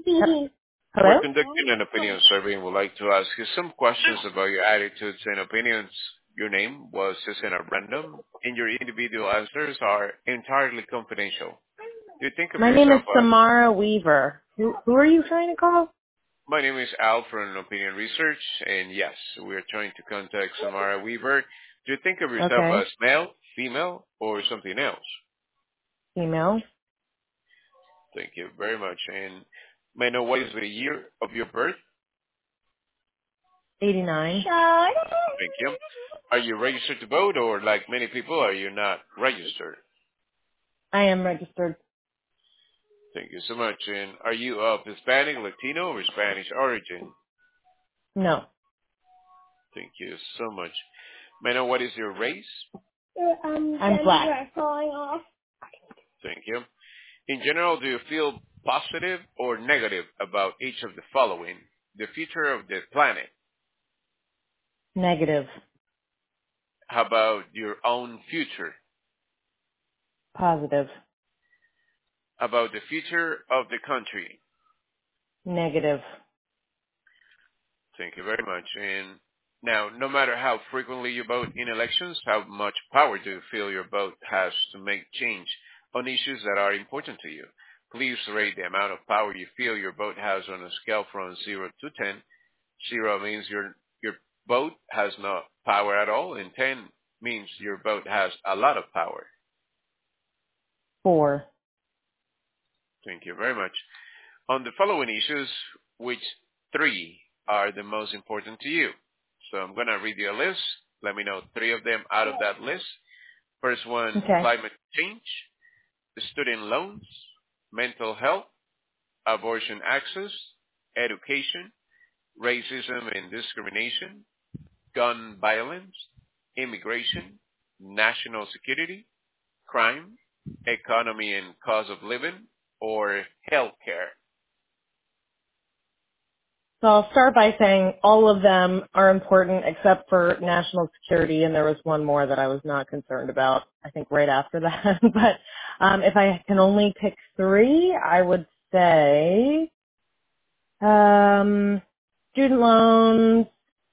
We're Hello? conducting an opinion survey and would like to ask you some questions about your attitudes and opinions. Your name was chosen at random, and your individual answers are entirely confidential. Do you think of My name is yourself as, Samara Weaver. Who are you trying to call? my name is Al from Opinion Research, and yes, we are trying to contact Samara Weaver. Do you think of yourself Okay. as male, female, or something else? Email. Thank you very much. And may I know what is the year of your birth? 89. Thank you. Are you registered to vote, or like many people, are you not registered? I am registered. Thank you so much. And are you of Hispanic, Latino, or Spanish origin? No. Thank you so much. May I know what is your race? I'm black. Thank you. In general, do you feel positive or negative about each of the following? The future of the planet. Negative. How about your own future? Positive. About the future of the country? Negative. Thank you very much. And now, no matter how frequently you vote in elections, how much power do you feel your vote has to make change on issues that are important to you? Please rate the amount of power you feel your vote has on a scale from 0 to 10. 0 means your vote has no power at all, and 10 means your vote has a lot of power. 4. Thank you very much. On the following issues, which 3 are the most important to you? So I'm going to read you a list. Let me know 3 of them out of that list. First one, Okay. climate change, student loans, mental health, abortion access, education, racism and discrimination, gun violence, immigration, national security, crime, economy and cost of living, or healthcare. So I'll start by saying all of them are important except for national security, and there was one more that I was not concerned about, I think right after that. But if I can only pick 3, I would say student loans,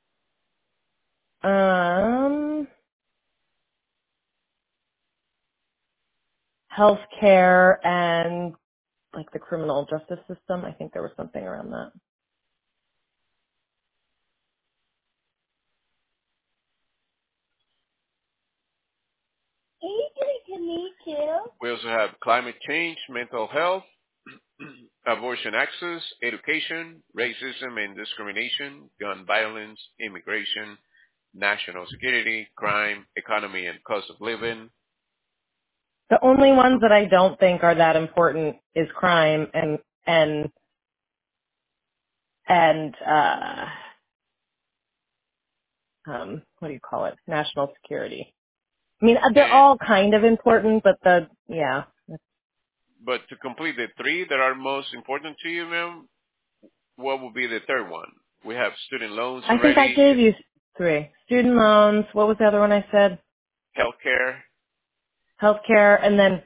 healthcare, and like the criminal justice system. I think there was something around that. Can you do it to me too? We also have climate change, mental health, abortion access, education, racism and discrimination, gun violence, immigration, national security, crime, economy and cost of living. The only ones that I don't think are that important is crime and what do you call it? National security. I mean, they're And, all kind of important, but yeah. but to complete the 3 that are most important to you, ma'am, what would be the third one? We have student loans I think I already, gave you 3. Student loans. What was the other one I said? healthcare. Healthcare, and then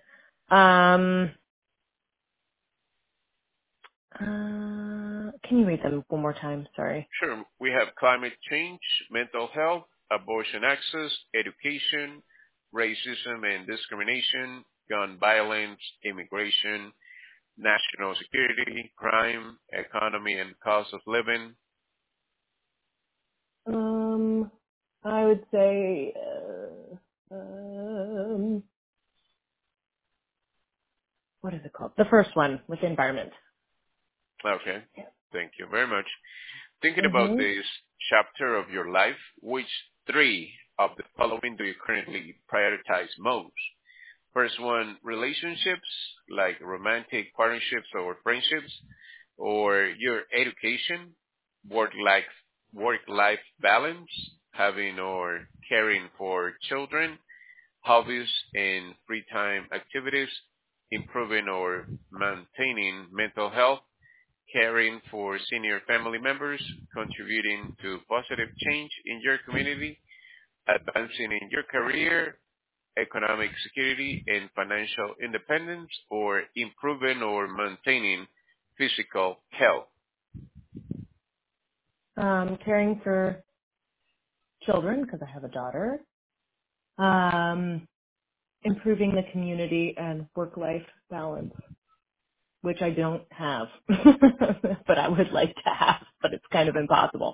can you read them one more time? Sorry. Sure, we have climate change, mental health, abortion access, education, racism and discrimination, gun violence, immigration, national security, crime, economy and cost of living. I would say what is it called? The first one with environment. Okay, thank you very much. Thinking about Mhm. this chapter of your life, which 3 of the following do you currently prioritize most? First one, relationships, like romantic partnerships or friendships, or your education, work-life, work-life balance, having or caring for children, hobbies and free time activities, improving or maintaining mental health, caring for senior family members, contributing to positive change in your community, advancing in your career, economic security and financial independence, or improving or maintaining physical health? Caring for children, because I have a daughter. Improving the community and work-life balance, which I don't have, but I would like to have, but it's kind of impossible.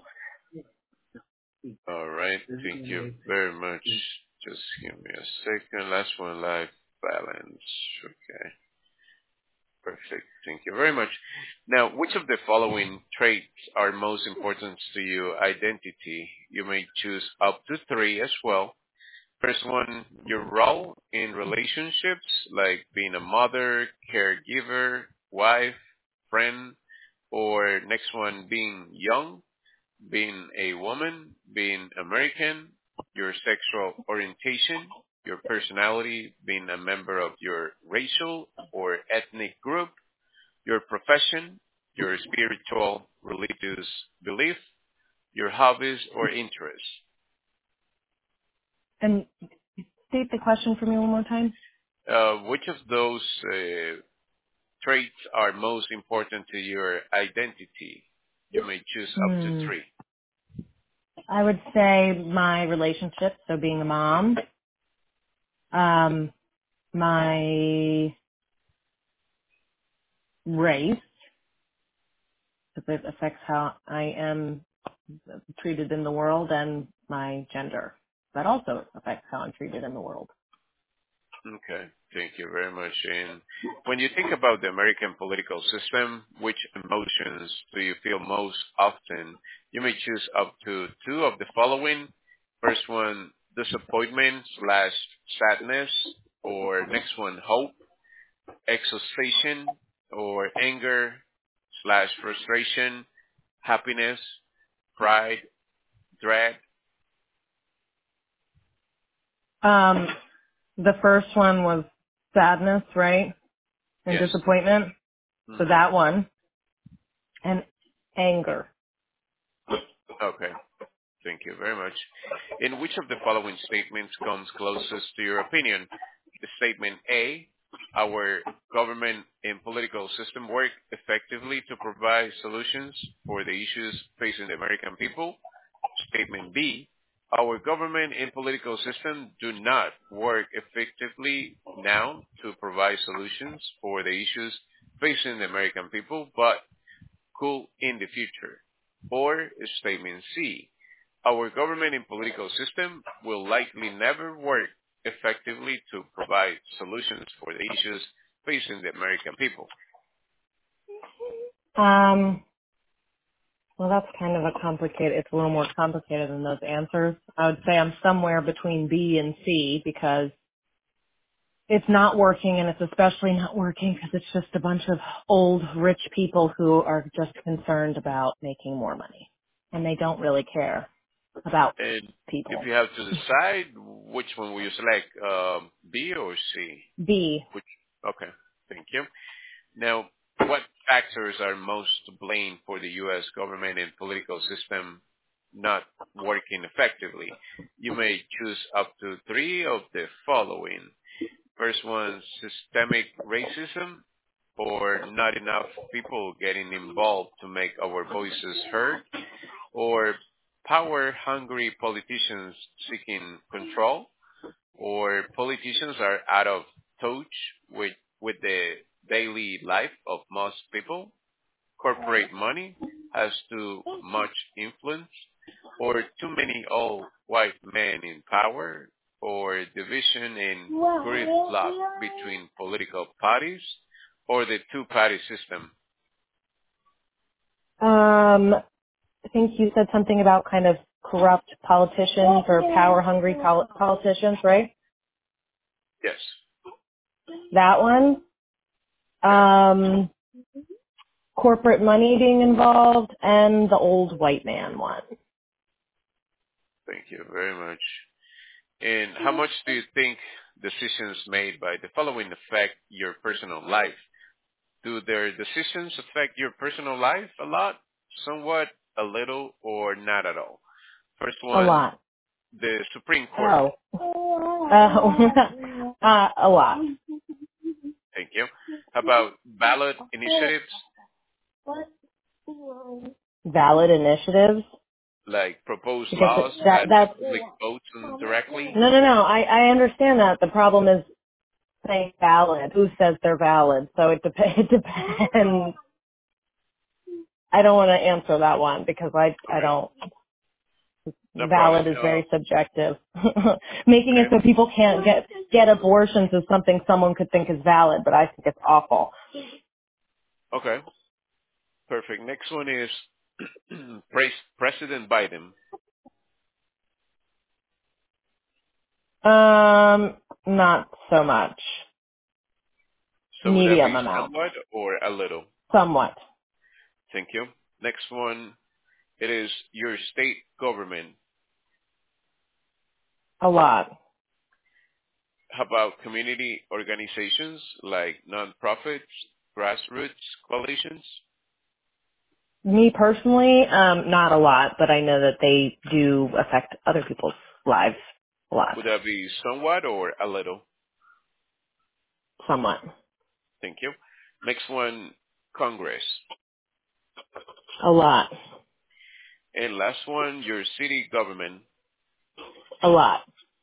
All right. Thank you very much. Just give me a second. Last one, life balance. Okay. Perfect. Thank you very much. Now, which of the following traits are most important to your identity? You may choose up to 3 as well. First one, your role in relationships, like being a mother, caregiver, wife, friend, or next one, being young, being a woman, being American, your sexual orientation, your personality, being a member of your racial or ethnic group, your profession, your spiritual religious belief, your hobbies or interests. And state the question for me one more time. Which of those traits are most important to your identity? You may choose up to 3. I would say my relationship, so being a mom, my race, because it affects how I am treated in the world, and my gender. That also affects how I'm treated in the world. Okay, thank you very much. And when you think about the American political system, which emotions do you feel most often? You may choose up to 2 of the following. First one, disappointment / sadness, or next one, hope, exhaustion, or anger / frustration, happiness, pride, dread. The first one was sadness, right? And Yes. disappointment. Mm-hmm. So that one. And anger. Okay. Thank you very much. In which of the following statements comes closest to your opinion? The statement A, our government and political system work effectively to provide solutions for the issues facing the American people. Statement B, our government and political system do not work effectively now to provide solutions for the issues facing the American people, but could in the future. Or statement C, our government and political system will likely never work effectively to provide solutions for the issues facing the American people. Well, that's kind of it's a little more complicated than those answers. I would say I'm somewhere between B and C because it's not working, and it's especially not working because it's just a bunch of old, rich people who are just concerned about making more money, and they don't really care about And people. if you have to decide, which one will you select, B or C? B. Okay, thank you. Now, what factors are most to blame for the U.S. government and political system not working effectively? You may choose up to 3 of the following. First one, systemic racism, or not enough people getting involved to make our voices heard, or power-hungry politicians seeking control, or politicians are out of touch with the daily life of most people, corporate money has too much influence, or too many old white men in power, or division and gridlock between political parties, or the two-party system. I think you said something about kind of corrupt politicians or power-hungry politicians, right? Yes. That one. Corporate money being involved, and the old white man one. Thank you very much. And how much do you think decisions made by the following affect your personal life? Do their decisions affect your personal life a lot, somewhat, a little, or not at all? First one, a lot. The Supreme Court. A lot. Thank you. How about ballot initiatives, Valid initiatives? Like proposed Because laws that the that's, public votes on directly? no, I understand that. The problem is saying valid. Who says they're valid? So it, it depends. I don't want to answer that one because I Okay, don't, no problem. valid is very subjective. Making it Okay, so people can't get abortions is something someone could think is valid, but I think it's awful. okay, perfect. Next one is President Biden. Not so much. So would that Medium be amount. somewhat or a little? Somewhat. Thank you. Next one, it is your state government. A lot. How about community organizations like nonprofits, grassroots coalitions? Me personally, not a lot, but I know that they do affect other people's lives a lot. Would that be somewhat or a little? Somewhat. Thank you. Next one, Congress. A lot. And last one, your city government. A lot.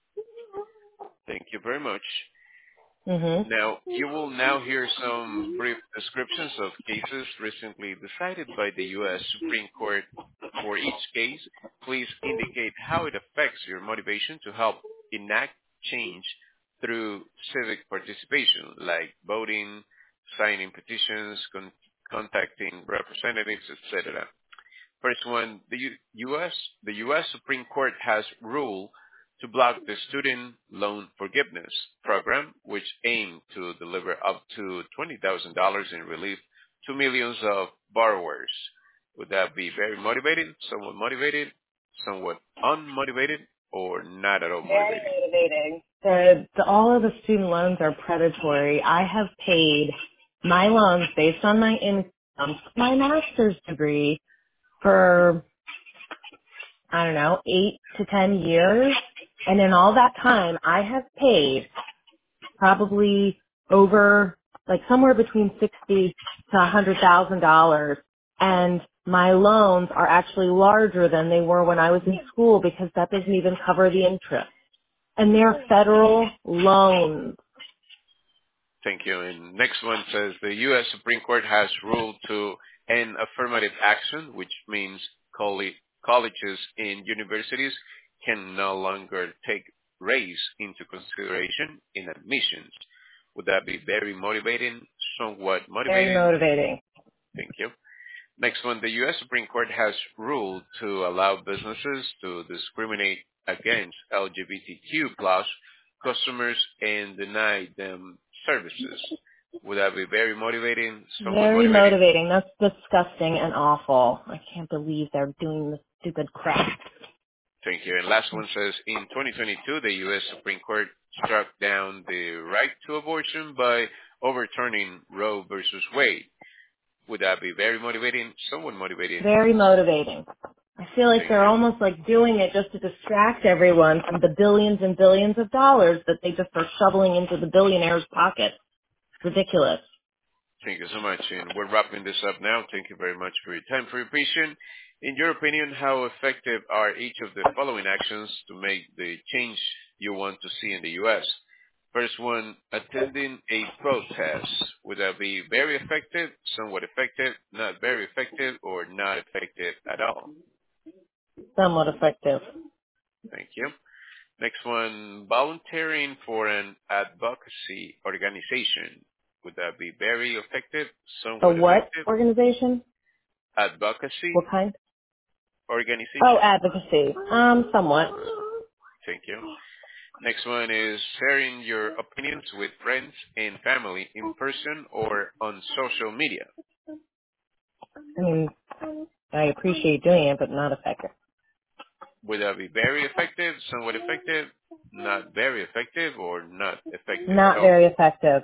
Thank you very much. Mhm. Now, you will now hear some brief descriptions of cases recently decided by the U.S. Supreme Court. For each case, please indicate how it affects your motivation to help enact change through civic participation, like voting, signing petitions, contacting representatives, etc. First one, the U.S. Supreme Court has ruled to block the Student Loan Forgiveness Program, which aimed to deliver up to $20,000 in relief to millions of borrowers. Would that be very motivated, somewhat unmotivated, or not at all Very motivated? motivating. All of the student loans are predatory. I have paid my loans based on my income, my master's degree for, I don't know, 8 to 10 years. And in all that time, I have paid probably over, like somewhere between 60 to $100,000. And my loans are actually larger than they were when I was in school because that doesn't even cover the interest. And they're federal loans. Thank you. And next one says the U.S. Supreme Court has ruled to end affirmative action, which means colleges and universities can no longer take race into consideration in admissions. Would that be very motivating, somewhat Very motivating? motivating. Thank you. Next one, the U.S. Supreme Court has ruled to allow businesses to discriminate against LGBTQ plus customers and deny them services. Would that be very motivating, somewhat Very motivating? motivating. That's disgusting and awful. I can't believe they're doing this stupid crap. Thank you. And last one says, in 2022, the U.S. Supreme Court struck down the right to abortion by overturning Roe versus Wade. Would that be very motivating, somewhat motivating? Very motivating. I feel like Thank they're you. almost like doing it just to distract everyone from the billions and billions of dollars that they just are shoveling into the billionaires' pockets. Ridiculous. Thank you so much. And we're wrapping this up now. Thank you very much for your time, for your patience. In your opinion, how effective are each of the following actions to make the change you want to see in the U.S.? First one, attending a protest. Would that be very effective, somewhat effective, not very effective, or not effective at all? Somewhat effective. Thank you. Next one, volunteering for an advocacy organization. Would that be very effective, A somewhat what effective? organization? Advocacy What kind? Oh, organization. advocacy. Somewhat. Thank you. Next one is sharing your opinions with friends and family in person or on social media. I mean, I appreciate doing it, but not effective. Would that be very effective, somewhat effective, not very effective, or not effective at Not all? very effective.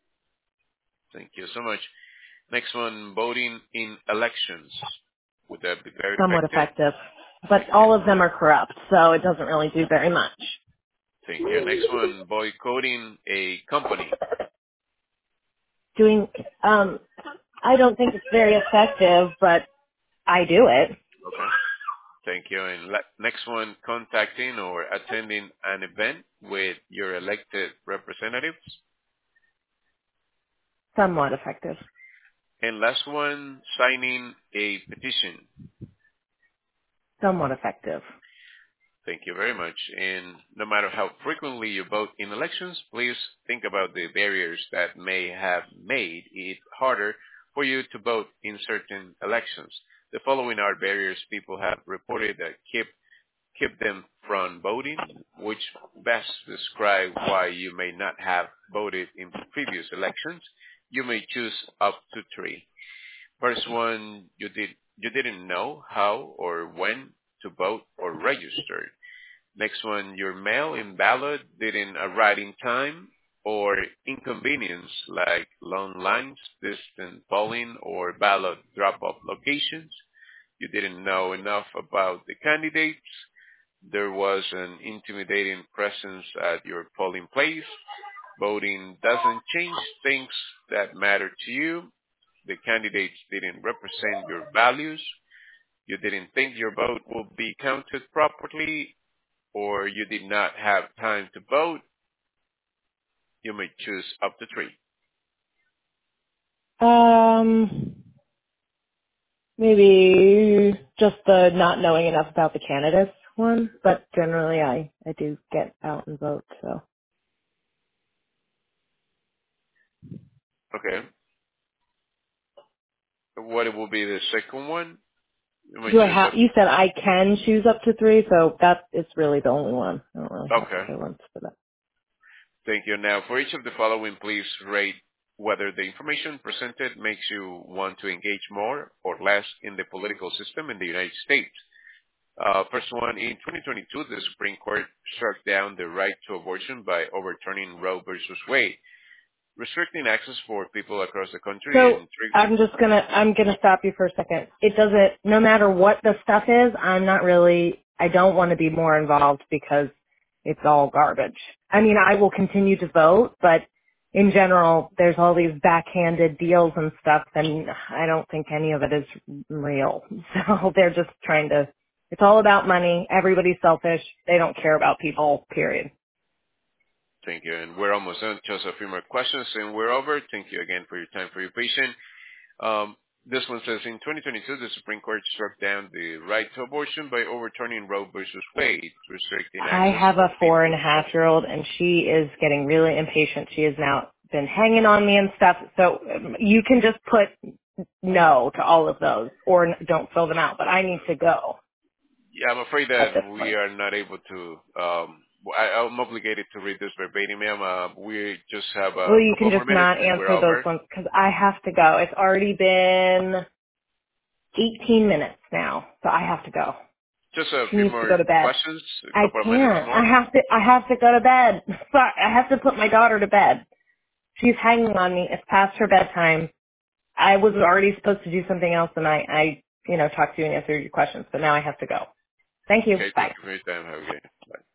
Thank you so much. Next one, voting in elections. Would that be very Somewhat effective? effective. But Thank you. all of them are corrupt, so it doesn't really do very much. Thank you. Next one, boycotting a company. Doing, I don't think it's very effective, but I do it. Okay. Thank you. And next one, contacting or attending an event with your elected representatives. Somewhat effective. And last one, signing a petition. Somewhat effective. Thank you very much. And no matter how frequently you vote in elections, please think about the barriers that may have made it harder for you to vote in certain elections. The following are barriers people have reported that keep them from voting, which best describe why you may not have voted in previous elections. You may choose up to 3. First one, you didn't know how or when to vote or register. Next one, your mail-in ballot didn't arrive in time, or inconvenience like long lines, distant polling, or ballot drop-off locations. You didn't know enough about the candidates. There was an intimidating presence at your polling place. Voting doesn't change things that matter to you. The candidates didn't represent your values. You didn't think your vote would be counted properly, or you did not have time to vote. You may choose up to 3. Maybe just the not knowing enough about the candidates one, but generally I do get out and vote, so. Okay. What will be the second one? You may Do I choose have, up. you said I can choose up to 3, so that is really the only one. I don't really have Okay. other ones for that. Thank you. Now, for each of the following, please rate whether the information presented makes you want to engage more or less in the political system in the United States. First one, in 2022, the Supreme Court struck down the right to abortion by overturning Roe versus Wade, restricting access for people across the country So and I'm gonna stop you for a second. It doesn't, no matter what the stuff is, I don't want to be more involved because it's all garbage. I mean, I will continue to vote, but in general, there's all these backhanded deals and stuff, and I don't think any of it is real. So they're just trying to, it's all about money. Everybody's selfish. They don't care about people, period. Thank you. And we're almost done. Just a few more questions and we're over. Thank you again for your time, for your patience. This one says, in 2022, the Supreme Court struck down the right to abortion by overturning Roe versus Wade, restricting I access have for a people. 4.5-year-old and she is getting really impatient. She has now been hanging on me and stuff. So you can just put no to all of those or don't fill them out, but I need to go Yeah, I'm afraid at that this we point. are not able to. I'm obligated to read this verbatim, ma'am. We just have Well, a you couple can more just minutes not and we're answer those over. ones because I have to go. It's already been 18 minutes now, so I have to go. Just a She few needs to more go to bed. questions, a I couple of minutes can't. more. I have to go to bed. Sorry, I have to put my daughter to bed. She's hanging on me. It's past her bedtime. I was already supposed to do something else, and I talked to you and answered your questions, but now I have to go. Thank you. Okay, thank Bye. you for your time. Have a good day. Bye.